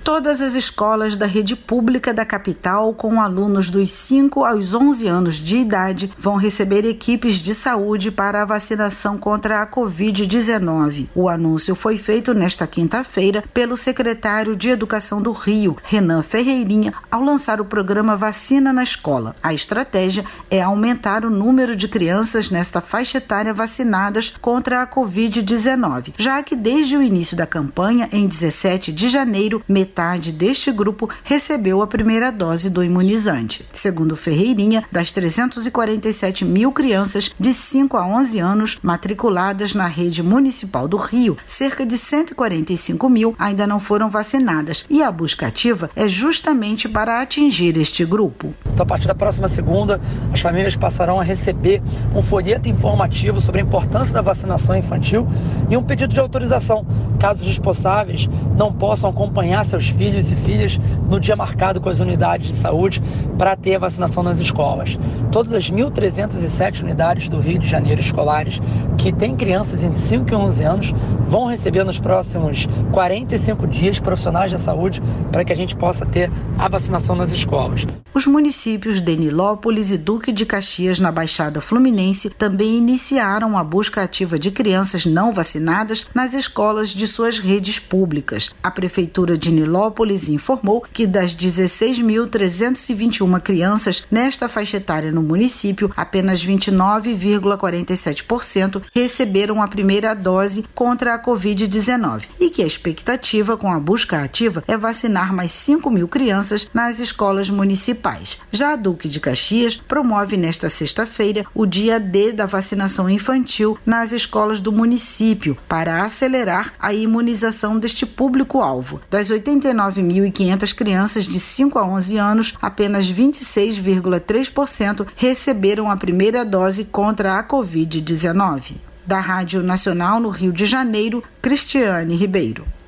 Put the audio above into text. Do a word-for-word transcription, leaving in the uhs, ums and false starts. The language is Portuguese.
Todas as escolas da rede pública da capital, com alunos dos cinco aos onze anos de idade, vão receber equipes de saúde para a vacinação contra a covid dezenove. O anúncio foi feito nesta quinta-feira pelo secretário de Educação do Rio, Renan Ferreirinha, ao lançar o programa Vacina na Escola. A estratégia é aumentar o número de crianças nesta faixa etária vacinadas contra a covid dezenove, já que desde o início da campanha, em dezessete de janeiro, metade Metade deste grupo recebeu a primeira dose do imunizante. Segundo Ferreirinha, das trezentas e quarenta e sete mil crianças de cinco a onze anos matriculadas na rede municipal do Rio, cerca de cento e quarenta e cinco mil ainda não foram vacinadas, e a busca ativa é justamente para atingir este grupo. Então, a partir da próxima segunda, as famílias passarão a receber um folheto informativo sobre a importância da vacinação infantil e um pedido de autorização, caso os responsáveis não possam acompanhar seus filhos e filhas no dia marcado com as unidades de saúde para ter a vacinação nas escolas. Todas as mil trezentas e sete unidades do Rio de Janeiro escolares que têm crianças entre cinco e onze anos vão receber nos próximos quarenta e cinco dias profissionais da saúde para que a gente possa ter a vacinação nas escolas. Os municípios de Nilópolis e Duque de Caxias, na Baixada Fluminense, também iniciaram a busca ativa de crianças não vacinadas nas escolas de suas redes públicas. A Prefeitura de Nilópolis informou que das dezesseis mil trezentas e vinte e uma crianças nesta faixa etária no município, apenas vinte e nove vírgula quarenta e sete por cento receberam a primeira dose contra a covid dezenove e que a expectativa com a busca ativa é vacinar mais cinco mil crianças nas escolas municipais. Já a Duque de Caxias promove nesta sexta-feira o dia D da vacinação infantil nas escolas do município para acelerar a imunização deste público-alvo. Das oitenta e nove mil e quinhentas crianças de cinco a onze anos, apenas vinte e seis vírgula três por cento receberam a primeira dose contra a covid dezenove. Da Rádio Nacional no Rio de Janeiro, Cristiane Ribeiro.